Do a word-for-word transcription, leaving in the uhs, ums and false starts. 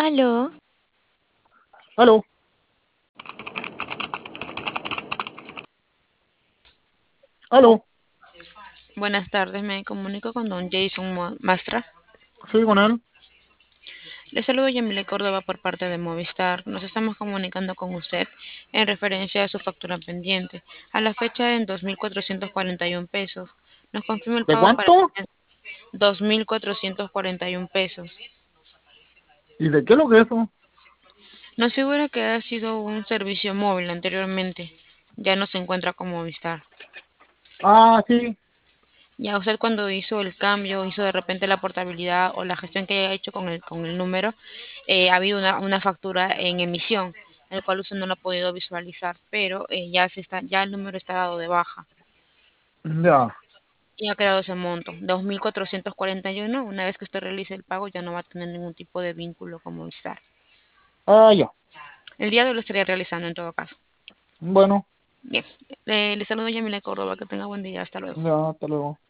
Aló, Aló, Bu- aló, buenas tardes, me comunico con don Jason Mo- Mastra. sí, con él. Le saludo Yamile Córdoba por parte de Movistar. Nos estamos comunicando con usted en referencia a su factura pendiente, a la fecha en dos mil cuatrocientos cuarenta y uno pesos. Nos confirma el ¿De pago para cuánto? dos mil cuatrocientos cuarenta y uno pesos. ¿Y de qué es lo que es eso? Nos figura que ha sido un servicio móvil anteriormente. Ya no se encuentra con Movistar. Ah, sí, Ya usted cuando hizo el cambio, hizo de repente la portabilidad o la gestión que haya hecho con el, con el número, eh, ha habido una, una factura en emisión, el cual usted no lo ha podido visualizar, pero eh, ya se está, ya el número está dado de baja ya. y ha quedado ese monto, dos mil cuatrocientos cuarenta y uno. Una vez que usted realice el pago, ya no va a tener ningún tipo de vínculo con Movistar. Ah, ya. El día de hoy lo estaría realizando en todo caso. Bueno, Bien, eh, le saludo Yamila Córdoba, que tenga buen día, hasta luego. ya, hasta luego.